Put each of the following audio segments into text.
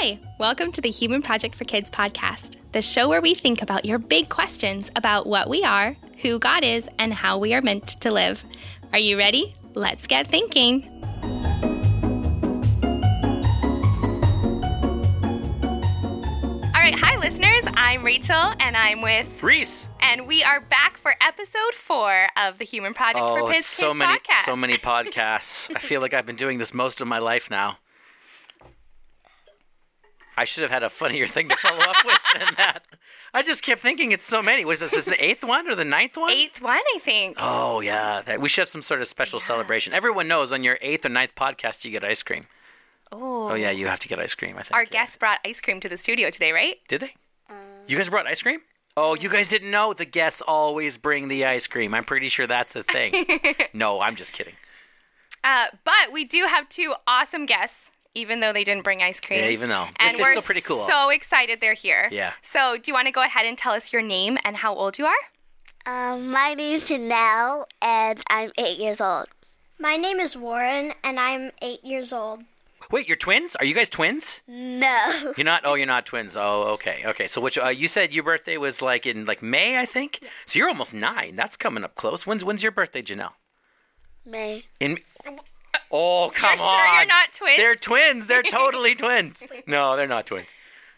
Hi, welcome to the Human Project for Kids podcast, the show where we think about your big questions about what we are, who God is, and how we are meant to live. Are you ready? Let's get thinking. All right, hi listeners, I'm Rachel and I'm with Reese. And we are back for episode 4 of the Human Project for Kids podcast. So many podcasts. I feel like I've been doing this most of my life now. I should have had a funnier thing to follow up with than that. I just kept thinking it's so many. Was this the 8th one or the 9th one? 8th one, I think. Oh, yeah. We should have some sort of special celebration. Everyone knows on your 8th or 9th podcast, you get ice cream. Oh, yeah, you have to get ice cream, I think. Our guests brought ice cream to the studio today, right? Did they? You guys brought ice cream? Oh, you guys didn't know? The guests always bring the ice cream. I'm pretty sure that's a thing. No, I'm just kidding. But we do have 2 awesome guests, even though they didn't bring ice cream. Yeah, even though. And they're still pretty cool. So excited they're here. Yeah. So do you want to go ahead and tell us your name and how old you are? My name is Janelle, and I'm 8 years old. My name is Warren, and I'm 8 years old. Wait, you're twins? Are you guys twins? No. You're not? Oh, you're not twins. Oh, okay. Okay. So which you said your birthday was in May, I think? Yeah. So you're almost 9. That's coming up close. When's your birthday, Janelle? May. Oh, come on. You're sure you're not twins? They're twins. They're totally twins. No, they're not twins.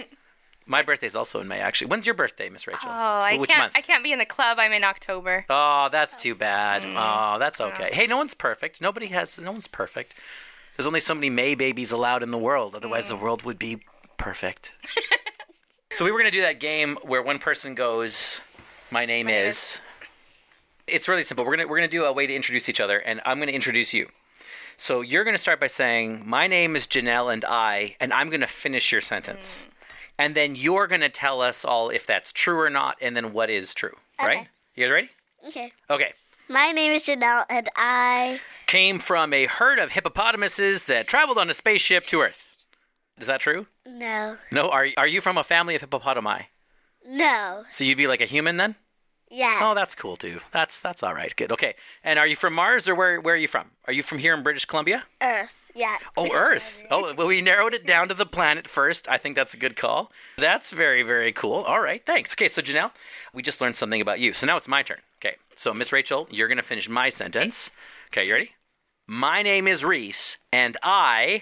My birthday's also in May, actually. When's your birthday, Miss Rachel? Oh, Which month? I can't be in the club. I'm in October. Oh, that's too bad. Oh, that's okay. Hey, no one's perfect. No one's perfect. There's only so many May babies allowed in the world. Otherwise, the world would be perfect. So we were going to do that game where one person goes, my name is. It's really simple. We're gonna do a way to introduce each other, and I'm going to introduce you. So you're going to start by saying, my name is Janelle and I'm going to finish your sentence. And then you're going to tell us all if that's true or not, and then what is true. Okay. Right? You guys ready? Okay. Okay. My name is Janelle, and I came from a herd of hippopotamuses that traveled on a spaceship to Earth. Is that true? No. No? Are you from a family of hippopotami? No. So you'd be like a human then? Yeah. Oh, that's cool too. That's all right. Good. Okay. And are you from Mars or where are you from? Are you from here in British Columbia? Earth. Yeah. Oh, Earth. Oh, well, we narrowed it down to the planet first. I think that's a good call. That's very, very cool. All right. Thanks. Okay. So Janelle, we just learned something about you. So now it's my turn. Okay. So Miss Rachel, you're going to finish my sentence. Okay. You ready? My name is Reese, and I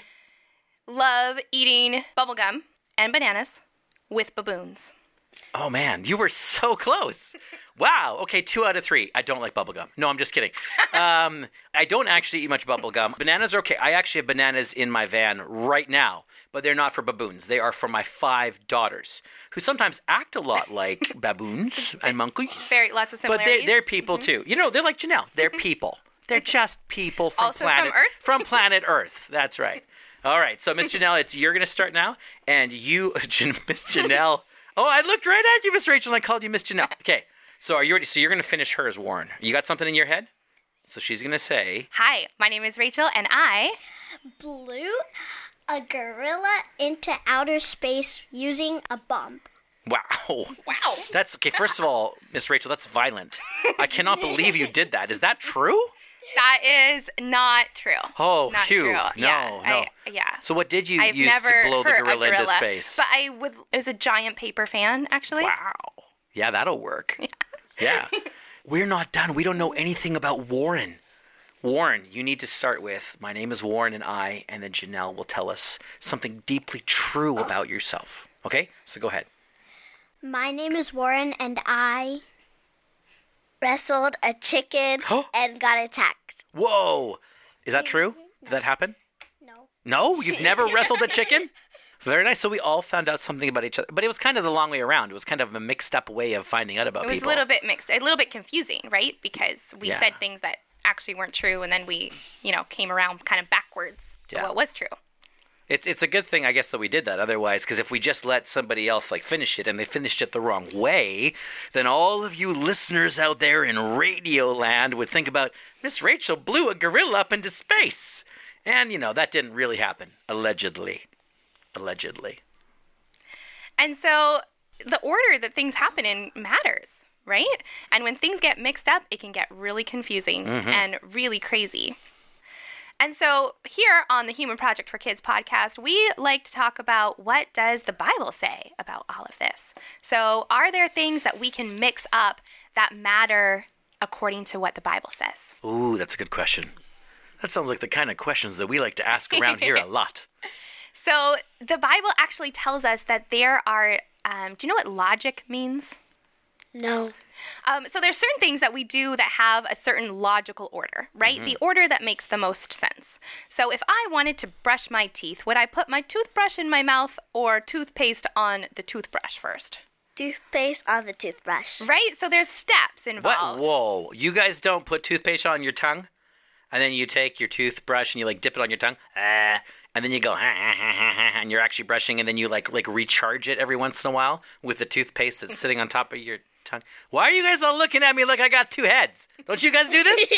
love eating bubblegum and bananas with baboons. Oh, man, you were so close. Wow. Okay, 2 out of 3. I don't like bubblegum. No, I'm just kidding. I don't actually eat much bubblegum. Bananas are okay. I actually have bananas in my van right now, but they're not for baboons. They are for my 5 daughters, who sometimes act a lot like baboons and monkeys. Lots of similarities. But they're people, too. You know, they're like Janelle. They're people. They're just people from also from Earth? From planet Earth. That's right. All right, so Miss Janelle, you're going to start now, and you, Miss Janelle. Oh, I looked right at you, Miss Rachel, and I called you Miss Janelle. Okay, so are you ready? So you're going to finish hers, Warren. You got something in your head? So she's going to say... Hi, my name is Rachel, and I... blew a gorilla into outer space using a bomb. Wow. That's... Okay, first of all, Miss Rachel, that's violent. I cannot believe you did that. Is that true? That is not true. Oh, not phew. True. No, yeah, no. Yeah. So what did you I've use never to blow the hurt gorilla a into space? But it was a giant paper fan, actually. Wow. Yeah, that'll work. Yeah. We're not done. We don't know anything about Warren. Warren, you need to start with, my name is Warren and then Janelle will tell us something deeply true about yourself. Okay? So go ahead. My name is Warren, and I wrestled a chicken and got attacked. Whoa. Is that true? Did that happen? No. No? You've never wrestled a chicken? Very nice. So we all found out something about each other. But it was kind of the long way around. It was kind of a mixed up way of finding out about people. It was a little bit mixed, a little bit confusing, right? Because we said things that actually weren't true, and then we, came around kind of backwards to what was true. It's a good thing, I guess, that we did that. Otherwise, because if we just let somebody else finish it and they finished it the wrong way, then all of you listeners out there in Radio Land would think about, Miss Rachel blew a gorilla up into space. And, that didn't really happen. Allegedly. And so the order that things happen in matters, right? And when things get mixed up, it can get really confusing and really crazy. And so here on the Human Project for Kids podcast, we like to talk about what does the Bible say about all of this. So are there things that we can mix up that matter according to what the Bible says? Ooh, that's a good question. That sounds like the kind of questions that we like to ask around here a lot. So the Bible actually tells us that there are, do you know what logic means? No. So there's certain things that we do that have a certain logical order, right? The order that makes the most sense. So if I wanted to brush my teeth, would I put my toothbrush in my mouth or toothpaste on the toothbrush first? Toothpaste on the toothbrush. Right? So there's steps What? involved. Whoa. You guys don't put toothpaste on your tongue? And then you take your toothbrush and you, like, dip it on your tongue? And then you go, and you're actually brushing, and then you, like recharge it every once in a while with the toothpaste that's sitting on top of your tongue. Why are you guys all looking at me like I got two heads? Don't you guys do this?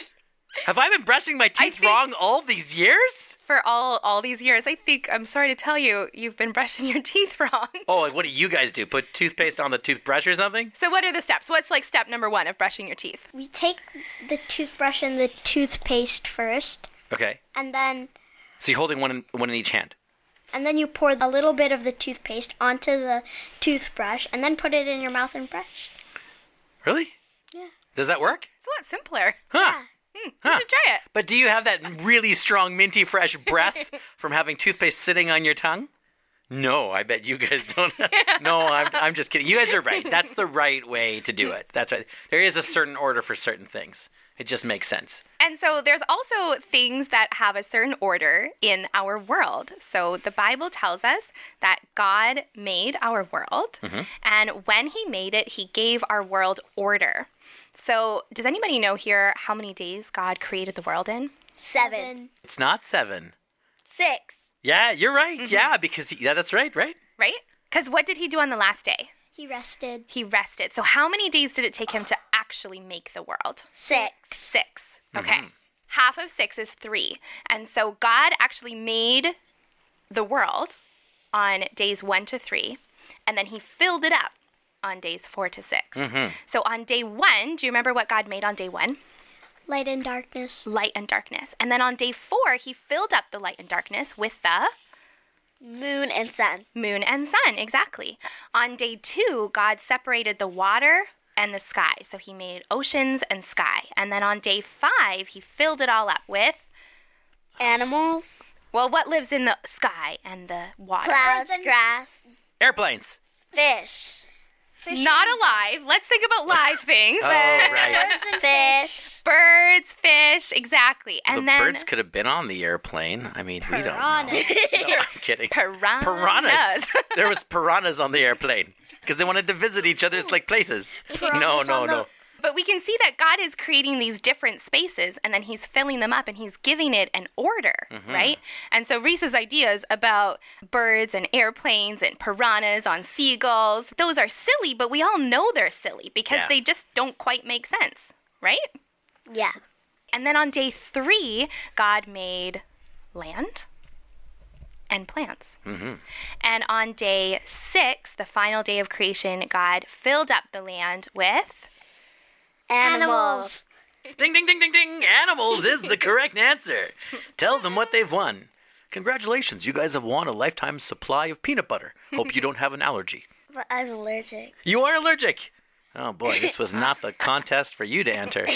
Have I been brushing my teeth wrong all these years? For all these years, I'm sorry to tell you, you've been brushing your teeth wrong. Oh, like, what do you guys do? Put toothpaste on the toothbrush or something? So what are the steps? What's like step number 1 of brushing your teeth? We take the toothbrush and the toothpaste first, Okay. and then So you're holding one in each hand. you pour a little bit of the toothpaste onto the toothbrush, and then put it in your mouth and brush. Really? Yeah. Does that work? It's a lot simpler. Huh. You should try it. But do you have that really strong, minty, fresh breath from having toothpaste sitting on your tongue? No, I bet you guys don't. No, I'm just kidding. You guys are right. That's the right way to do it. That's right. There is a certain order for certain things. It just makes sense. And so there's also things that have a certain order in our world. So the Bible tells us that God made our world, and when he made it, he gave our world order. So does anybody know here how many days God created the world in? 7. It's not 7. 6. Yeah, you're right. Yeah, because that's right, right? Right? Because what did he do on the last day? He rested. He rested. So how many days did it take him to actually make the world? 6. 6. Okay. Half of 6 is 3. And so God actually made the world on days 1 to 3, and then he filled it up on days 4 to 6. So on day 1, do you remember what God made on day 1? Light and darkness. Light and darkness. And then on day 4, he filled up the light and darkness with the Moon and sun. moon and sun, exactly. On day 2, God separated the water and the sky. So he made oceans and sky. And then on day 5, he filled it all up with, Animals. well, what lives in the sky and the water? Clouds. Grass. Airplanes. Fish. Not alive. Let's think about live things. Oh, right. Birds and fish. Birds, fish, exactly. And The then birds could have been on the airplane. I mean, we don't know. No, I'm kidding. Piranhas. There was piranhas on the airplane because they wanted to visit each other's like places. No. But we can see that God is creating these different spaces, and then he's filling them up, and he's giving it an order, right? And so Reese's ideas about birds and airplanes and piranhas on seagulls, those are silly, but we all know they're silly because Yeah. they just don't quite make sense, right? Yeah. And then on day 3, God made land and plants. And on day 6, the final day of creation, God filled up the land with... Animals. Ding, ding, ding, ding, ding. Animals is the correct answer. Tell them what they've won. Congratulations, you guys have won a lifetime supply of peanut butter. Hope you don't have an allergy. But I'm allergic. You are allergic. Oh boy, this was not the contest for you to enter.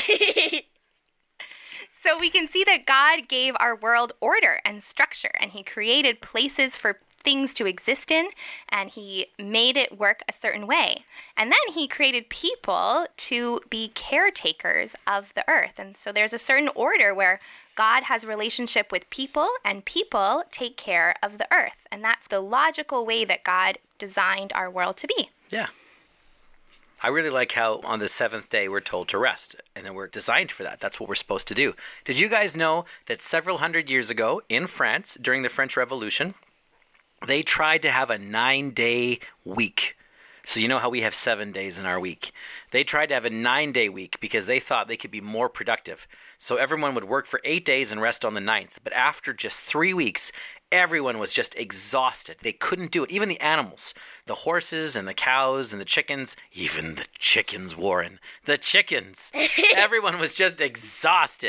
So we can see that God gave our world order and structure, and he created places for things to exist in, and he made it work a certain way. And then he created people to be caretakers of the earth. And so there's a certain order where God has a relationship with people, and people take care of the earth. And that's the logical way that God designed our world to be. Yeah. I really like how on the 7th day we're told to rest, and then we're designed for that. That's what we're supposed to do. Did you guys know that several hundred years ago in France, during the French Revolution, they tried to have a 9-day week? So you know how we have 7 days in our week. They tried to have a 9-day week because they thought they could be more productive. So everyone would work for 8 days and rest on the 9th. But after just 3 weeks, everyone was just exhausted. They couldn't do it. Even the animals, the horses and the cows and the chickens, even the chickens, Warren, the chickens. Everyone was just exhausted.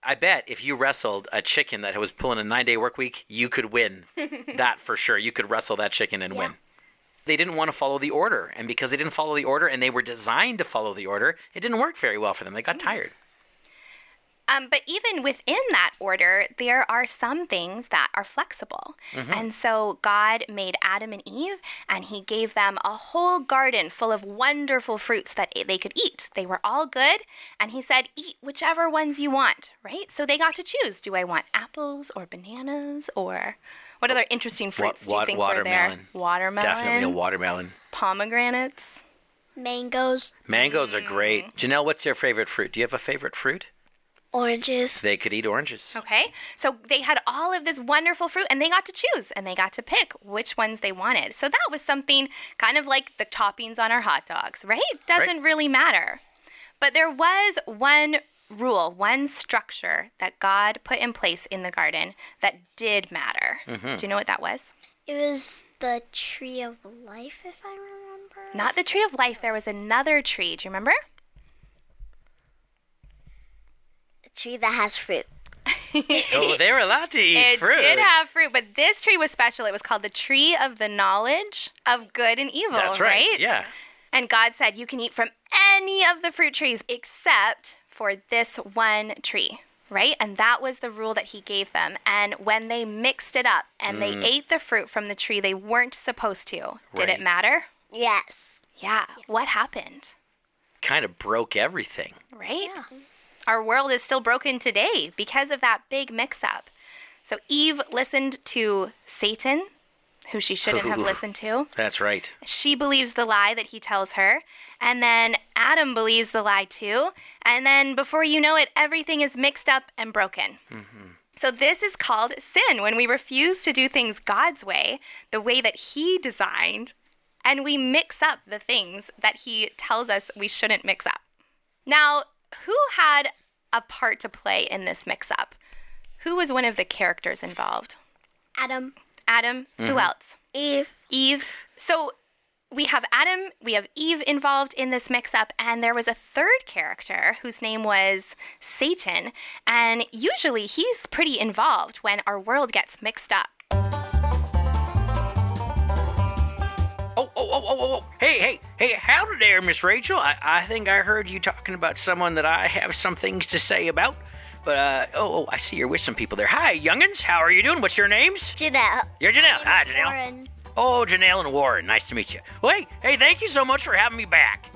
I bet if you wrestled a chicken that was pulling a 9-day work week, you could win. That for sure. You could wrestle that chicken and win. They didn't want to follow the order. And because they didn't follow the order and they were designed to follow the order, it didn't work very well for them. They got tired. But even within that order, there are some things that are flexible. And so God made Adam and Eve, and he gave them a whole garden full of wonderful fruits that they could eat. They were all good, and he said, eat whichever ones you want, right? So they got to choose. Do I want apples or bananas, or what other interesting fruits do you think were there? Watermelon. Definitely a watermelon. Pomegranates. Mangoes. Mangoes are great. Janelle, what's your favorite fruit? Do you have a favorite fruit? Oranges. They could eat oranges. Okay, so they had all of this wonderful fruit, and they got to choose, and they got to pick which ones they wanted. So that was something kind of like the toppings on our hot dogs, right? Doesn't really matter. But there was one rule, one structure that God put in place in the garden that did matter. Do you know what that was? It was the tree of life, if I remember. Not the tree of life. There was another tree. Do you remember? Tree that has fruit. Oh, they were allowed to eat fruit. It did have fruit, but this tree was special. It was called the tree of the knowledge of good and evil. That's right. Yeah. And God said, you can eat from any of the fruit trees except for this one tree, right? And that was the rule that he gave them. And when they mixed it up and they ate the fruit from the tree they weren't supposed to, did it matter? Yes. Yeah. What happened? Kind of broke everything. Right? Yeah. Our world is still broken today because of that big mix-up. So Eve listened to Satan, who she shouldn't have listened to. That's right. She believes the lie that he tells her. And then Adam believes the lie too. And then before you know it, everything is mixed up and broken. So this is called sin, when we refuse to do things God's way, the way that he designed, and we mix up the things that he tells us we shouldn't mix up. Now, who had a part to play in this mix-up? Who was one of the characters involved? Adam. Who else? Eve. So we have Adam, we have Eve involved in this mix-up, and there was a third character whose name was Satan, and usually he's pretty involved when our world gets mixed up. Oh. Hey, howdy there, Miss Rachel. I think I heard you talking about someone that I have some things to say about. But, I see you're with some people there. Hi, youngins. How are you doing? What's your names? Janelle. You're Janelle. Hi, Janelle. Warren. Oh, Janelle and Warren. Nice to meet you. Well, hey, thank you so much for having me back.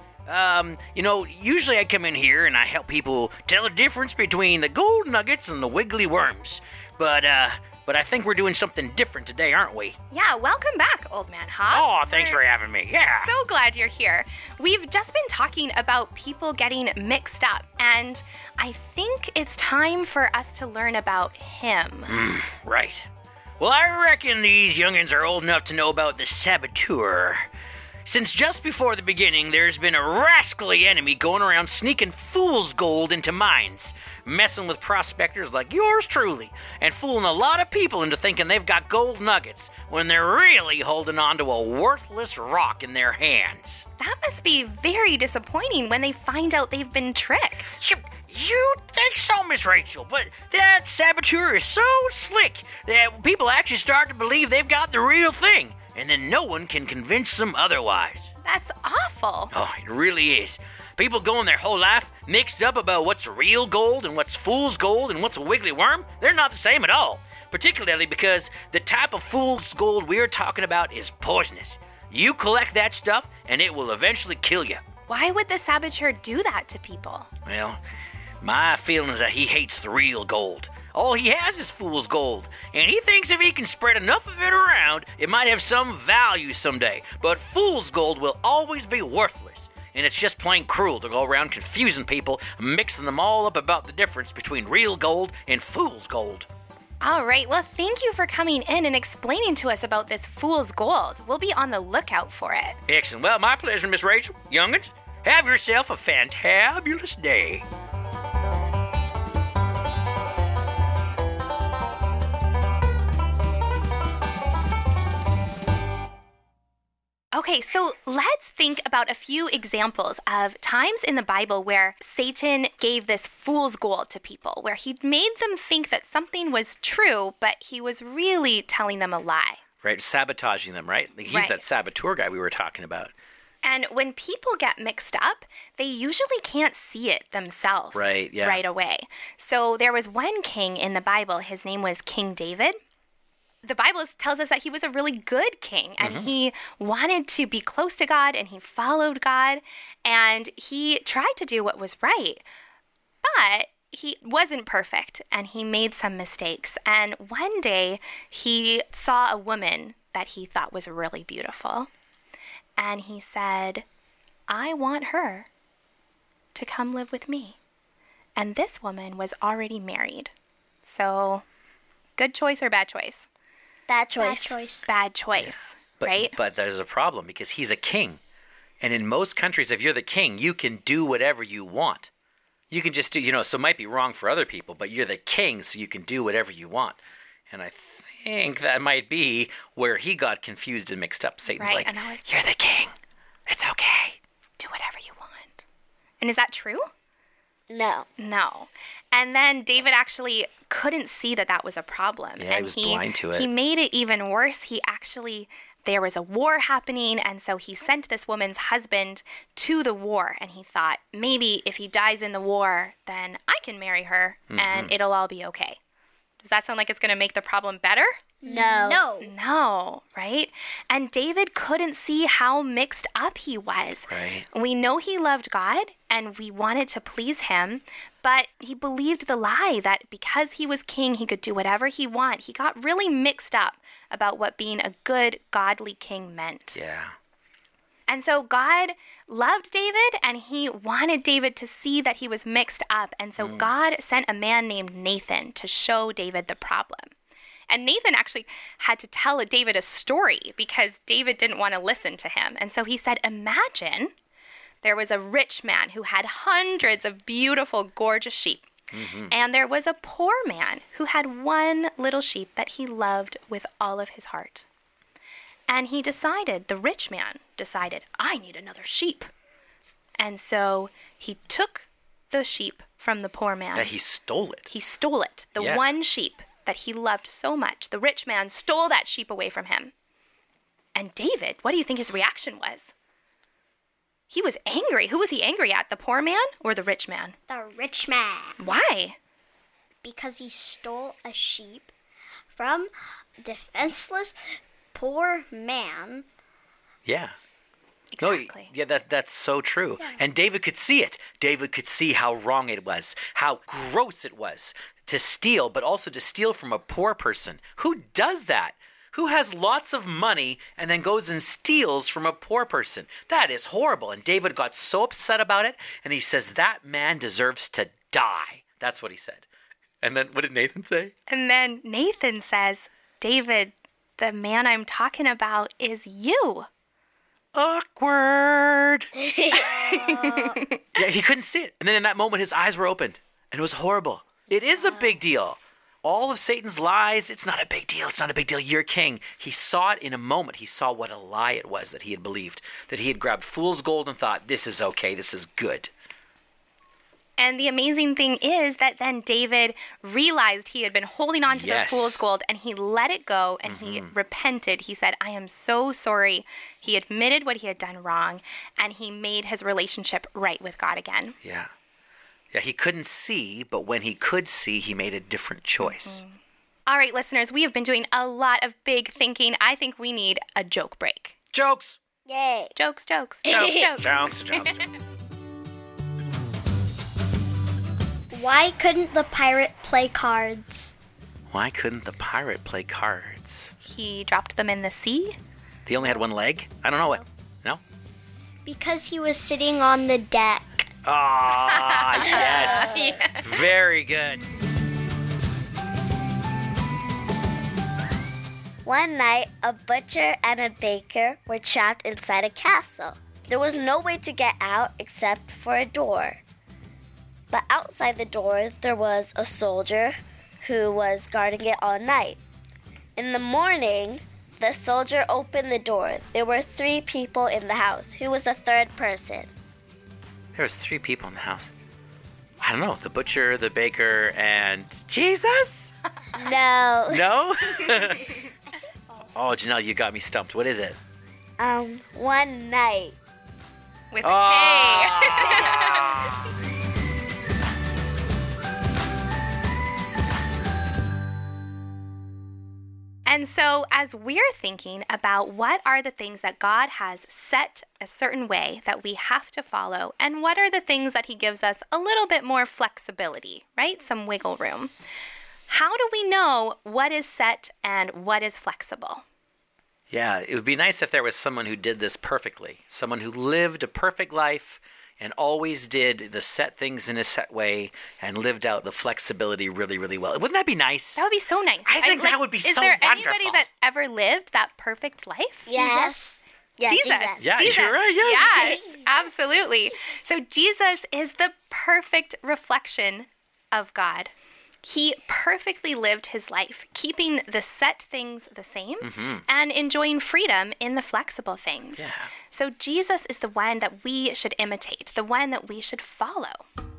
Usually I come in here and I help people tell the difference between the gold nuggets and the wiggly worms. But I think we're doing something different today, aren't we? Yeah, welcome back, Old Man Hobbs. Oh, thanks for having me. Yeah. So glad you're here. We've just been talking about people getting mixed up, and I think it's time for us to learn about him. Right. Well, I reckon these youngins are old enough to know about the saboteur. Since just before the beginning, there's been a rascally enemy going around sneaking fool's gold into mines, messing with prospectors like yours truly, and fooling a lot of people into thinking they've got gold nuggets when they're really holding on to a worthless rock in their hands. That must be very disappointing when they find out they've been tricked. You think so, Miss Rachel, but that saboteur is so slick that people actually start to believe they've got the real thing, and then no one can convince them otherwise. That's awful. Oh, it really is. People going their whole life mixed up about what's real gold and what's fool's gold and what's a wiggly worm. They're not the same at all, particularly because the type of fool's gold we're talking about is poisonous. You collect that stuff and it will eventually kill you. Why would the saboteur do that to people? Well, my feeling is that he hates the real gold. All he has is fool's gold, and he thinks if he can spread enough of it around, it might have some value someday. But fool's gold will always be worthless, and it's just plain cruel to go around confusing people, mixing them all up about the difference between real gold and fool's gold. All right, well, thank you for coming in and explaining to us about this fool's gold. We'll be on the lookout for it. Excellent. Well, my pleasure, Miss Rachel. Youngins, have yourself a fantabulous day. Okay, Okay, so let's think about a few examples of times in the Bible where Satan gave this fool's gold to people, where he made them think that something was true, but he was really telling them a lie. Right, sabotaging them, right? Like he's that saboteur guy we were talking about. And when people get mixed up, they usually can't see it themselves right away. So there was one king in the Bible. His name was King David. The Bible tells us that he was a really good king, and he wanted to be close to God, and he followed God, and he tried to do what was right. But he wasn't perfect, and he made some mistakes. And one day, he saw a woman that he thought was really beautiful. And he said, I want her to come live with me. And this woman was already married. So, good choice or bad choice? Bad choice. Bad choice. Bad choice, right? But there's a problem because he's a king. And in most countries, if you're the king, you can do whatever you want. You can just do, so it might be wrong for other people, but you're the king, so you can do whatever you want. And I think that might be where he got confused and mixed up. Satan's like, you're the king. It's okay. Do whatever you want. And is that true? No. No. And then David actually couldn't see that that was a problem. Yeah, he was blind to it. He made it even worse. There was a war happening, and so he sent this woman's husband to the war, and he thought, maybe if he dies in the war, then I can marry her, and it'll all be okay. Does that sound like it's going to make the problem better? No, right? And David couldn't see how mixed up he was. Right. We know he loved God and we wanted to please him, but he believed the lie that because he was king, he could do whatever he wanted. He got really mixed up about what being a good, godly king meant. Yeah. And so God loved David, and he wanted David to see that he was mixed up. And so God sent a man named Nathan to show David the problem. And Nathan actually had to tell David a story because David didn't want to listen to him. And so he said, imagine there was a rich man who had hundreds of beautiful, gorgeous sheep. And there was a poor man who had one little sheep that he loved with all of his heart. And the rich man decided, I need another sheep. And so he took the sheep from the poor man. Yeah, he stole it. He stole it. The one sheep that he loved so much. The rich man stole that sheep away from him. And David, what do you think his reaction was? He was angry. Who was he angry at? The poor man or the rich man? the rich man. Why? Because he stole a sheep from a defenseless poor man. Yeah. Exactly. No, yeah, that's so true. Yeah. And David could see it. David could see how wrong it was, how gross it was to steal, but also to steal from a poor person. Who does that? Who has lots of money and then goes and steals from a poor person? That is horrible. And David got so upset about it, and he says, that man deserves to die. That's what he said. And then what did Nathan say? And then Nathan says, David, the man I'm talking about is you. Awkward. Yeah, he couldn't see it. And then in that moment, his eyes were opened, and it was horrible. It is a big deal. All of Satan's lies, it's not a big deal. It's not a big deal. You're king. He saw it in a moment. He saw what a lie it was that he had believed, that he had grabbed fool's gold and thought, this is okay, this is good. And the amazing thing is that then David realized he had been holding on to the fool's gold, and he let it go, and he repented. He said, I am so sorry. He admitted what he had done wrong, and he made his relationship right with God again. Yeah. Yeah, he couldn't see, but when he could see, he made a different choice. All right, listeners, we have been doing a lot of big thinking. I think we need a joke break. Jokes! Yay. Jokes. Jokes. Why couldn't the pirate play cards? Why couldn't the pirate play cards? He dropped them in the sea. He only had one leg? I don't know what. No? Because he was sitting on the deck. Ah, yes. Yeah. Very good. One night, a butcher and a baker were trapped inside a castle. There was no way to get out except for a door. But outside the door, there was a soldier who was guarding it all night. In the morning, The soldier opened the door. There were 3 people in the house. Who was the third person? There was 3 people in the house. I don't know. The butcher, the baker, and Jesus? No. No? Oh, Janelle, you got me stumped. What is it? One night. With a K. And so, as we're thinking about what are the things that God has set a certain way that we have to follow, and what are the things that He gives us a little bit more flexibility, right? Some wiggle room. How do we know what is set and what is flexible? Yeah, it would be nice if there was someone who did this perfectly. Someone who lived a perfect life and always did the set things in a set way and lived out the flexibility really, really well. Wouldn't that be nice? That would be so nice. I think that would be so wonderful. Is there anybody that ever lived that perfect life? Yes. Yeah, Jesus. Yeah, Jesus. you're right. Yes. Yes, absolutely. So Jesus is the perfect reflection of God. He perfectly lived his life, keeping the set things the same and enjoying freedom in the flexible things. Yeah. So Jesus is the one that we should imitate, the one that we should follow.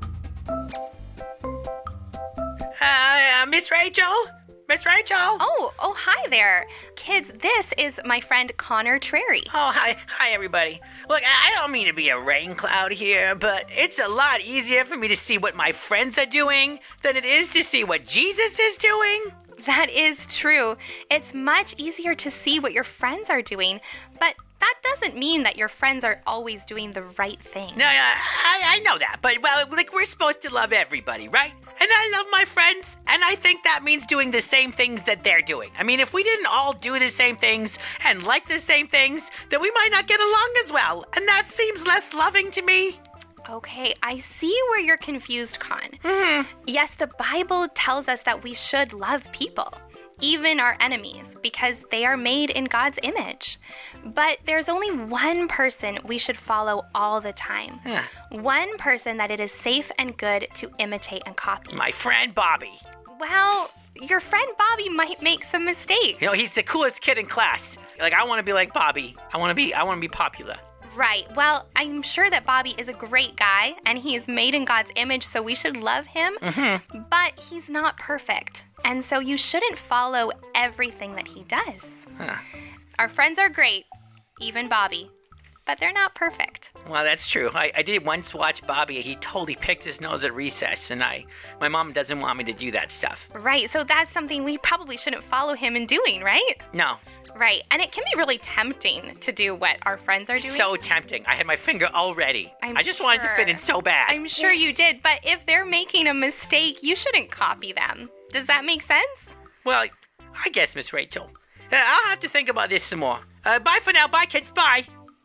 Miss Rachel? Miss Rachel? Oh, hi there. Kids, this is my friend Connor Trary. Oh, hi, everybody. Look, I don't mean to be a rain cloud here, but it's a lot easier for me to see what my friends are doing than it is to see what Jesus is doing. That is true. It's much easier to see what your friends are doing, but that doesn't mean that your friends are always doing the right thing. No, I know that, but, well, like, we're supposed to love everybody, right? And I love my friends, and I think that means doing the same things that they're doing. I mean, if we didn't all do the same things and like the same things, then we might not get along as well, and that seems less loving to me. Okay, I see where you're confused, Con. Yes, the Bible tells us that we should love people, even our enemies, because they are made in God's image. But there's only one person we should follow all the time. One person that it is safe and good to imitate and copy. My friend Bobby. Well, your friend Bobby might make some mistakes. You know, he's the coolest kid in class. Like, I want to be like Bobby. I want to be popular. Right. Well, I'm sure that Bobby is a great guy, and he is made in God's image, so we should love him. But he's not perfect. And so you shouldn't follow everything that he does. Our friends are great, even Bobby, but they're not perfect. Well, that's true. I did once watch Bobby. He totally picked his nose at recess, and my mom doesn't want me to do that stuff. Right. So that's something we probably shouldn't follow him in doing, right? No. Right. And it can be really tempting to do what our friends are doing. So tempting. I had my finger already. I just sure. wanted to fit in so bad. I'm sure you did. But if they're making a mistake, you shouldn't copy them. Does that make sense? Well, I guess, Miss Rachel. I'll have to think about this some more. Bye for now. Bye, kids. Bye.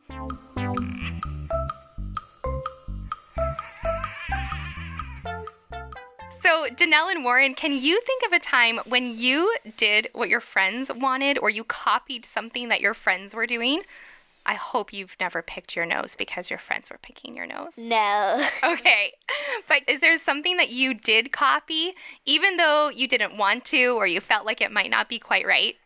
So, Danelle and Warren, can you think of a time when you did what your friends wanted or you copied something that your friends were doing? I hope you've never picked your nose because your friends were picking your nose. No. Okay. But is there something that you did copy, even though you didn't want to or you felt like it might not be quite right?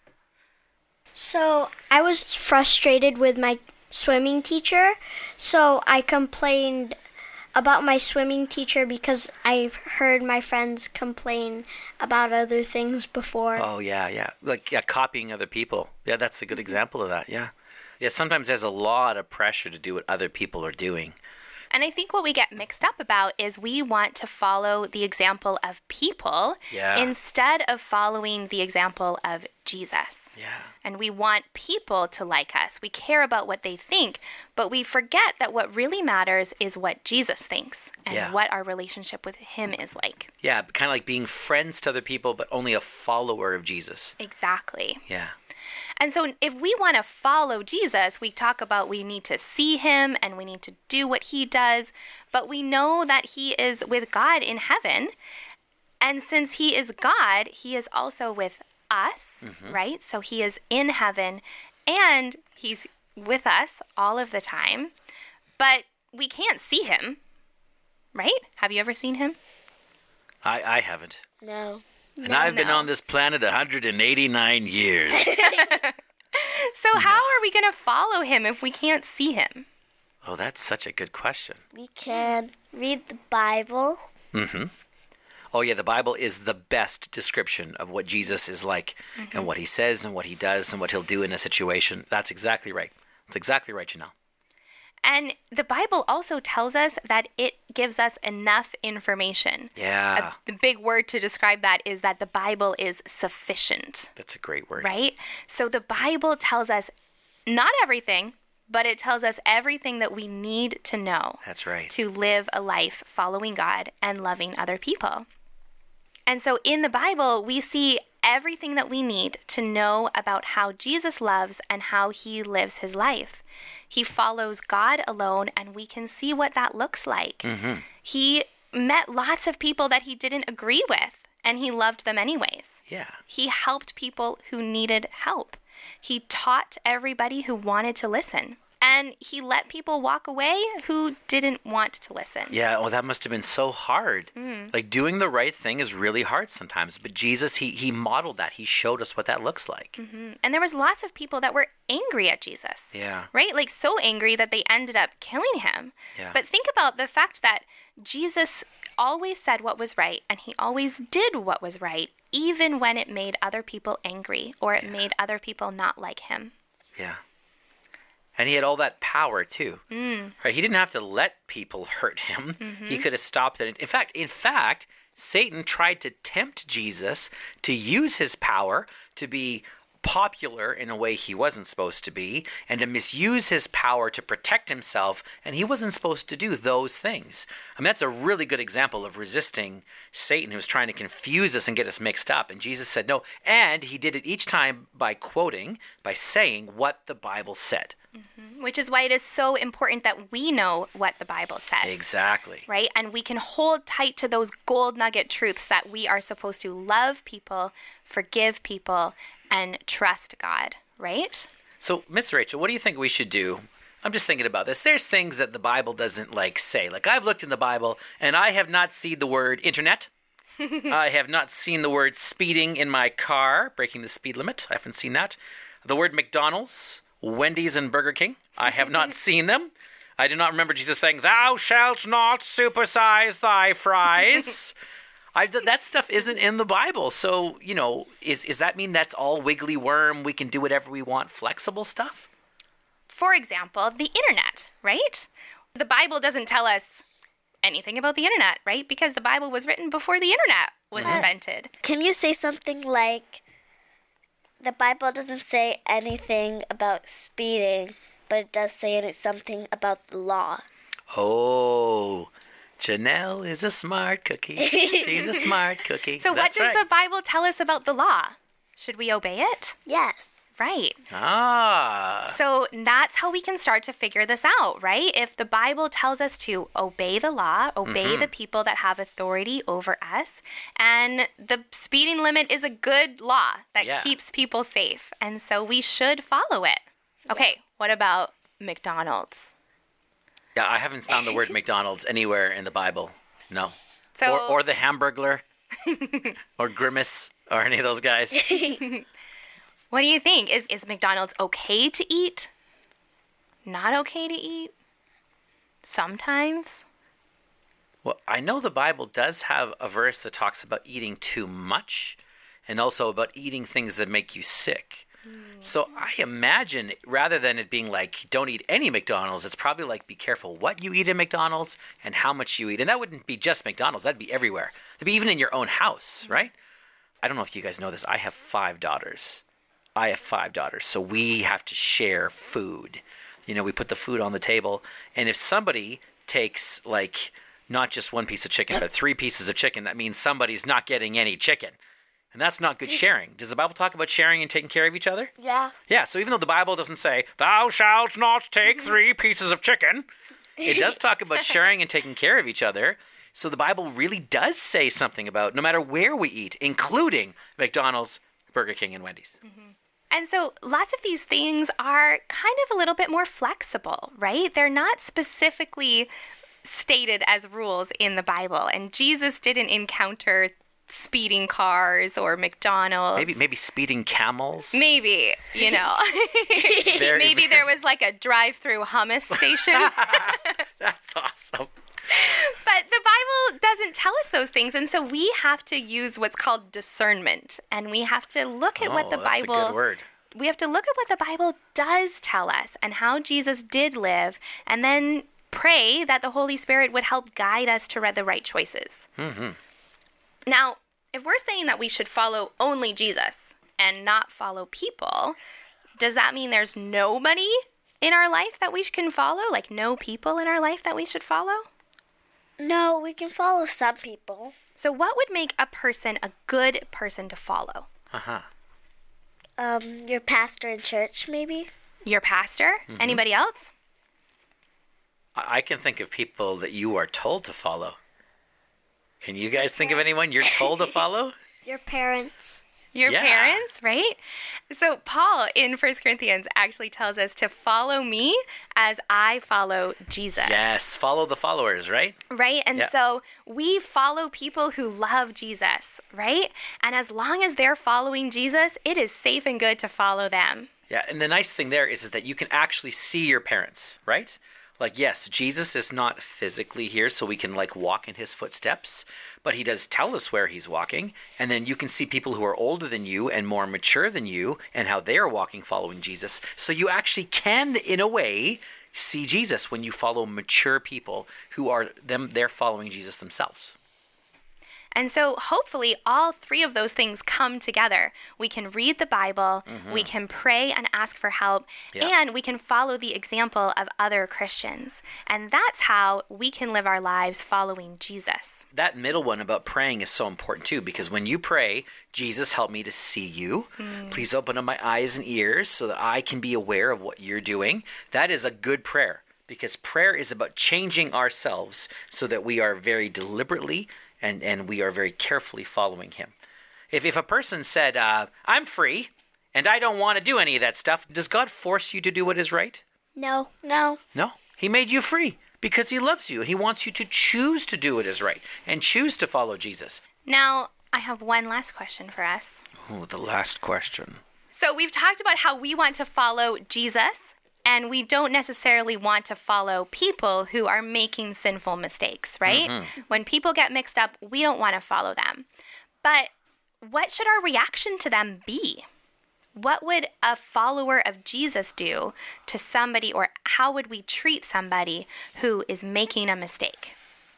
So I was frustrated with my swimming teacher, so I complained about my swimming teacher because I've heard my friends complain about other things before. Oh, yeah. Like, copying other people. Yeah, that's a good example of that, yeah. Yeah, sometimes there's a lot of pressure to do what other people are doing. And I think what we get mixed up about is we want to follow the example of people instead of following the example of Jesus. Yeah. And we want people to like us. We care about what they think, but we forget that what really matters is what Jesus thinks and what our relationship with him is like. Yeah, kind of like being friends to other people, but only a follower of Jesus. Exactly. Yeah. And so if we want to follow Jesus, we talk about we need to see him and we need to do what he does, but we know that he is with God in heaven. And since he is God, he is also with us, right? So he is in heaven and he's with us all of the time, but we can't see him, right? Have you ever seen him? I haven't. No. And I've been on this planet 189 years. So how are we going to follow him if we can't see him? Oh, that's such a good question. We can read the Bible. Mm-hmm. Oh, yeah, the Bible is the best description of what Jesus is like and what he says and what he does and what he'll do in a situation. That's exactly right. That's exactly right, Janelle. And the Bible also tells us that it gives us enough information. Yeah. The big word to describe that is that the Bible is sufficient. That's a great word. Right? So the Bible tells us not everything, but it tells us everything that we need to know. That's right. To live a life following God and loving other people. And so in the Bible, we see everything that we need to know about how Jesus loves and how he lives his life. He follows God alone, and we can see what that looks like. Mm-hmm. He met lots of people that he didn't agree with, and he loved them anyways. Yeah. He helped people who needed help. He taught everybody who wanted to listen. And he let people walk away who didn't want to listen. Yeah, well, that must have been so hard. Like, doing the right thing is really hard sometimes. But Jesus, he modeled that. He showed us what that looks like. Mm-hmm. And there was lots of people that were angry at Jesus. Yeah. Right? Like, so angry that they ended up killing him. Yeah. But think about the fact that Jesus always said what was right, and he always did what was right, even when it made other people angry or it made other people not like him. Yeah. And he had all that power, too. Right? He didn't have to let people hurt him. He could have stopped it. In fact, Satan tried to tempt Jesus to use his power to be popular in a way he wasn't supposed to be and to misuse his power to protect himself, and he wasn't supposed to do those things. I mean, that's a really good example of resisting Satan, who's trying to confuse us and get us mixed up. And Jesus said no, and he did it each time by saying what the Bible said. Mm-hmm. Which is why it is so important that we know what the Bible says. Exactly. Right? And we can hold tight to those gold nugget truths that we are supposed to love people, forgive people, and trust God, right? So, Miss Rachel, what do you think we should do? I'm just thinking about this. There's things that the Bible doesn't say. Like, I've looked in the Bible, and I have not seen the word internet. I have not seen the word speeding in my car, breaking the speed limit. I haven't seen that. The word McDonald's, Wendy's, and Burger King. I have not seen them. I do not remember Jesus saying, "Thou shalt not supersize thy fries." That stuff isn't in the Bible. So, does that mean that's all wiggly worm, we can do whatever we want, flexible stuff? For example, the internet, right? The Bible doesn't tell us anything about the internet, right? Because the Bible was written before the internet was invented. Can you say something like, the Bible doesn't say anything about speeding, but it does say something about the law? Oh, Janelle is a smart cookie. She's a smart cookie. So what does the Bible tell us about the law? Should we obey it? Yes. Right. Ah. So that's how we can start to figure this out, right? If the Bible tells us to obey the law, obey the people that have authority over us, and the speeding limit is a good law that keeps people safe, and so we should follow it. Okay, what about McDonald's? Yeah, I haven't found the word McDonald's anywhere in the Bible. No. So, or the Hamburglar, or Grimace, or any of those guys. What do you think? Is McDonald's okay to eat? Not okay to eat? Sometimes? Well, I know the Bible does have a verse that talks about eating too much and also about eating things that make you sick. So I imagine rather than it being like, don't eat any McDonald's, it's probably like, be careful what you eat at McDonald's and how much you eat. And that wouldn't be just McDonald's. That'd be everywhere. That'd be even in your own house, right? I don't know if you guys know this. I have 5 daughters. So we have to share food. We put the food on the table. And if somebody takes, not just 1 piece of chicken, but 3 pieces of chicken, that means somebody's not getting any chicken. And that's not good sharing. Does the Bible talk about sharing and taking care of each other? Yeah. Yeah, so even though the Bible doesn't say, "Thou shalt not take 3 pieces of chicken," it does talk about sharing and taking care of each other. So the Bible really does say something about no matter where we eat, including McDonald's, Burger King, and Wendy's. Mm-hmm. And so lots of these things are kind of a little bit more flexible, right? They're not specifically stated as rules in the Bible. And Jesus didn't encounter speeding cars or McDonald's. Maybe speeding camels. Maybe, maybe there was like a drive-through hummus station. That's awesome. But the Bible doesn't tell us those things, and so we have to use what's called discernment, and we have to look at what the Bible. That's a good word. We have to look at what the Bible does tell us and how Jesus did live, and then pray that the Holy Spirit would help guide us to the right choices. Mm-hmm. Now, if we're saying that we should follow only Jesus and not follow people, does that mean there's nobody in our life that we can follow? Like no people in our life that we should follow? No, we can follow some people. So what would make a person a good person to follow? Your pastor in church, maybe? Your pastor? Mm-hmm. Anybody else? I can think of people that you are told to follow. Can you guys think of anyone you're told to follow? Your parents. Your parents, right? So Paul in 1 Corinthians actually tells us to follow me as I follow Jesus. Yes, follow the followers, right? Right? And so we follow people who love Jesus, right? And as long as they're following Jesus, it is safe and good to follow them. Yeah, and the nice thing there is that you can actually see your parents, right? Like, yes, Jesus is not physically here, so we can walk in his footsteps, but he does tell us where he's walking. And then you can see people who are older than you and more mature than you and how they are walking following Jesus. So you actually can, in a way, see Jesus when you follow mature people who are they're following Jesus themselves. And so hopefully all three of those things come together. We can read the Bible, we can pray and ask for help, and we can follow the example of other Christians. And that's how we can live our lives following Jesus. That middle one about praying is so important too, because when you pray, Jesus, help me to see you. Please open up my eyes and ears so that I can be aware of what you're doing. That is a good prayer, because prayer is about changing ourselves so that we are very deliberately and we are very carefully following him. If a person said, I'm free and I don't want to do any of that stuff, does God force you to do what is right? No. No. He made you free because he loves you. He wants you to choose to do what is right and choose to follow Jesus. Now, I have one last question for us. Oh, the last question. So we've talked about how we want to follow Jesus, and we don't necessarily want to follow people who are making sinful mistakes, right? Mm-hmm. When people get mixed up, we don't want to follow them. But what should our reaction to them be? What would a follower of Jesus do to somebody, or how would we treat somebody who is making a mistake?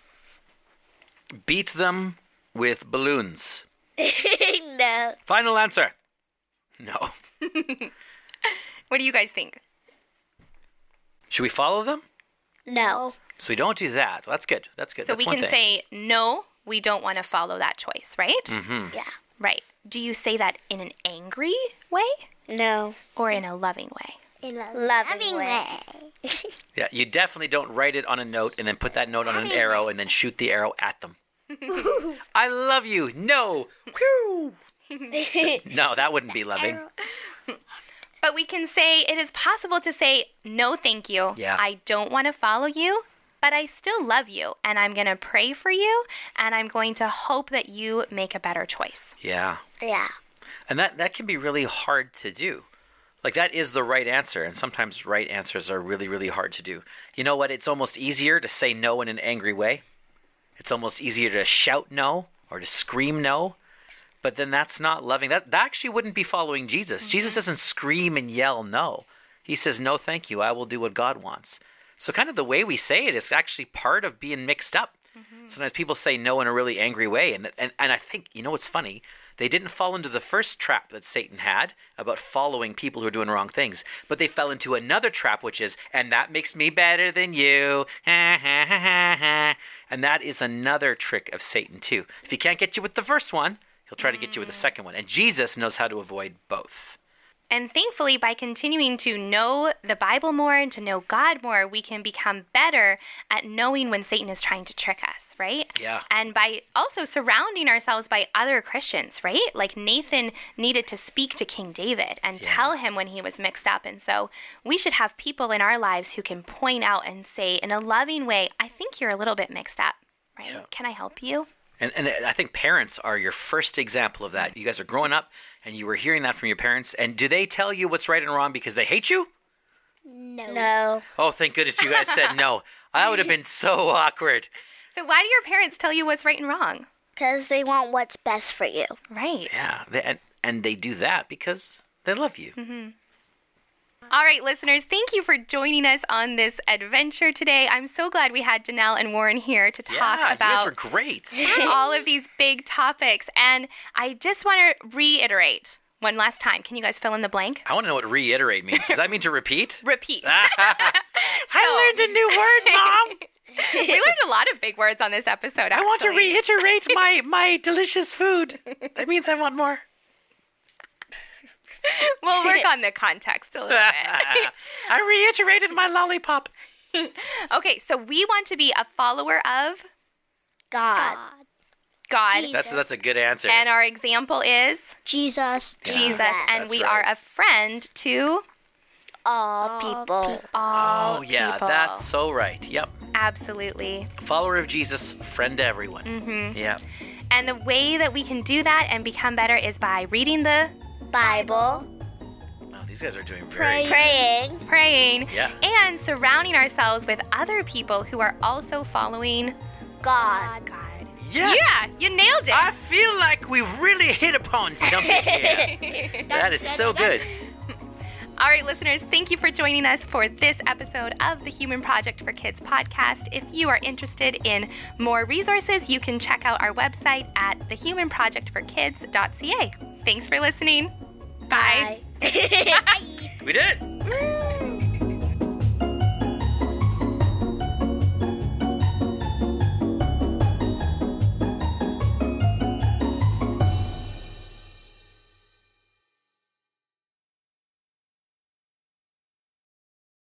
Beat them with balloons. No. Final answer. No. What do you guys think? Should we follow them? No. So we don't do that. That's good. So That's we one can thing. say, no, we don't want to follow that choice, right? Mm-hmm. Yeah. Right. Do you say that in an angry way No. or in a loving way? In a Loving way. Yeah, you definitely don't write it on a note and then put that note on an arrow and then shoot the arrow at them. I love you. No. Whew. No, that wouldn't be loving. But we can say, it is possible to say, no, thank you. Yeah. I don't want to follow you, but I still love you. And I'm going to pray for you. And I'm going to hope that you make a better choice. Yeah. Yeah. And that can be really hard to do. Like, that is the right answer. And sometimes right answers are really, really hard to do. You know what? It's almost easier to say no in an angry way. It's almost easier to shout no or to scream no. But then that's not loving. That actually wouldn't be following Jesus. Mm-hmm. Jesus doesn't scream and yell no. He says, no, thank you. I will do what God wants. So kind of the way we say it is actually part of being mixed up. Mm-hmm. Sometimes people say no in a really angry way. And I think, you know what's funny? They didn't fall into the first trap that Satan had about following people who are doing wrong things. But they fell into another trap, which is, and that makes me better than you. And that is another trick of Satan too. If he can't get you with the first one, he'll try to get you with the second one. And Jesus knows how to avoid both. And thankfully, by continuing to know the Bible more and to know God more, we can become better at knowing when Satan is trying to trick us, right? Yeah. And by also surrounding ourselves by other Christians, right? Like Nathan needed to speak to King David and tell him when he was mixed up. And so we should have people in our lives who can point out and say in a loving way, I think you're a little bit mixed up, right? Yeah. Can I help you? And I think parents are your first example of that. You guys are growing up, and you were hearing that from your parents. And do they tell you what's right and wrong because they hate you? No. Oh, thank goodness you guys said no. I would have been so awkward. So why do your parents tell you what's right and wrong? Because they want what's best for you. Right. Yeah, and they do that because they love you. Mm-hmm. All right, listeners, thank you for joining us on this adventure today. I'm so glad we had Janelle and Warren here to talk You guys about were great. all of these big topics. And I just want to reiterate one last time. Can you guys fill in the blank? I want to know what reiterate means. Does that mean to repeat? Repeat. I learned a new word, Mom. We learned a lot of big words on this episode, actually. I want to reiterate my delicious food. That means I want more. We'll work on the context a little bit. I reiterated my lollipop. Okay, so we want to be a follower of God. God. Jesus. That's a good answer. And our example is Jesus. Jesus. And That's we right. are a friend to All people. all Oh, yeah, people. that's so right. Yep. Absolutely. Follower of Jesus, friend to everyone. Mm-hmm. Yeah. And the way that we can do that and become better is by reading the Bible. Oh, these guys are doing Pray. very Praying. praying, Yeah. and surrounding ourselves with other people who are also following God. God. Yes. Yeah, you nailed it. I feel like we've really hit upon something here. That is so good. All right, listeners, thank you for joining us for this episode of the Human Project for Kids podcast. If you are interested in more resources, you can check out our website at thehumanprojectforkids.ca. Thanks for listening. Bye. Bye. We did it.